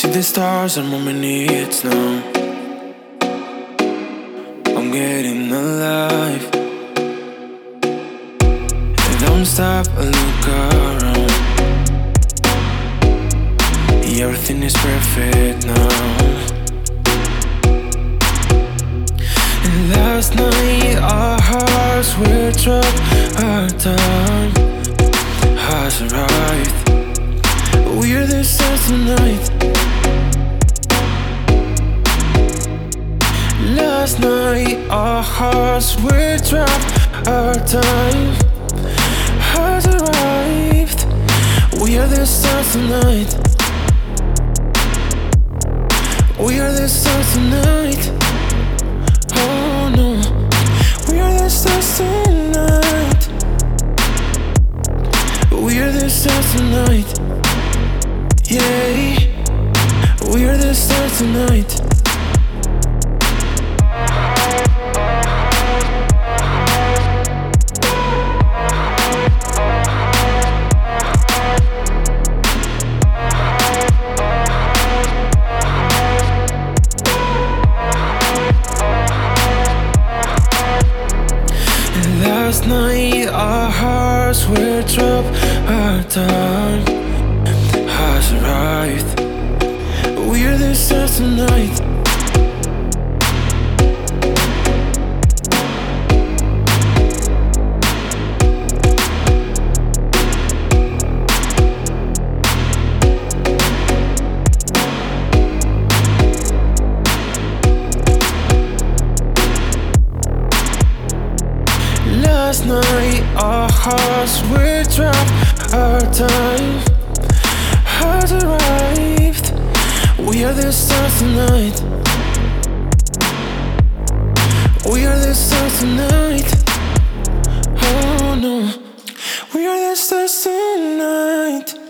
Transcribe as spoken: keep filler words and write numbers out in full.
See the stars are more my needs now. I'm getting alive. Don't stop and look around. Everything is perfect now. And last night our hearts were dropped. Our time has arrived. We're the stars tonight. Last night our hearts were dropped. Our time has arrived. We are the stars tonight. We are the stars tonight. Oh no, we are the stars tonight. We are the stars tonight. Yeah, we are the stars tonight. Last night our hearts were dropped. Our time has arrived. We're the stars tonight. Last night our hearts were dropped. Our time has arrived. We are the stars tonight. We are the stars tonight. Oh no, we are the stars tonight.